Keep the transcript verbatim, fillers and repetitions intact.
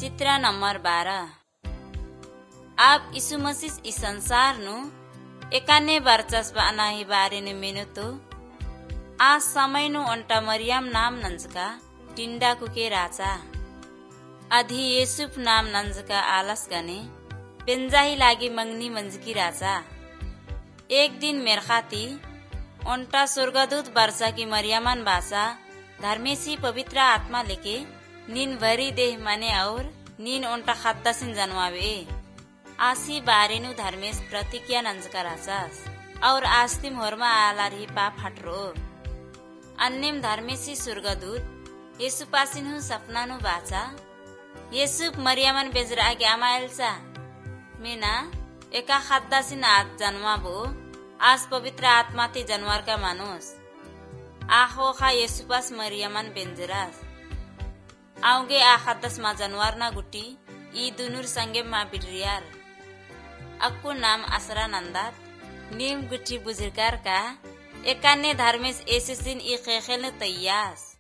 चित्र नंबर बारह। आप यीशु मसीह इस संसार नु एकाने वर्चस्व अनाही बारे ने मेनु तो आ समय नु अंटा मरियम नाम नंजका टिंडा कुके राचा आधी येसुफ नाम नंजका आलस गने पेंजाही लागी मंगनी मंजकी राचा। एक दिन मेरखाती अंटा स्वर्गदूत वर्षा की मरियमन बासा धर्मेसी पवित्र आत्मा लेके नीन भरी देह माने और नीन उन्टा खत्तासिन जनवावे आसी बारेनु धर्मेश प्रतिज्ञा नंजका राचास और आस्तिम होरमा आलारी पाप हटरो अन्यम धर्मेसी स्वर्गदूत येसु पासिनु सपनानु बाचा येसुप मरियमन बेजरा आगे आमायलसा मेना एका खत्तासिन आज जन्माबो आज पवित्र आत्मा ते जनवार का मानुस आहो खा येसु पास मरियमन बेंजरास आउगे आखदस मा जनवार ना गुटी ई दुनुर संगे मा बिड्रियार अक्कु नाम असरा नंदात नीम गुटी बुजुर्गार का एकाने धर्मेश एसिसिन ई खेखेल तैयास।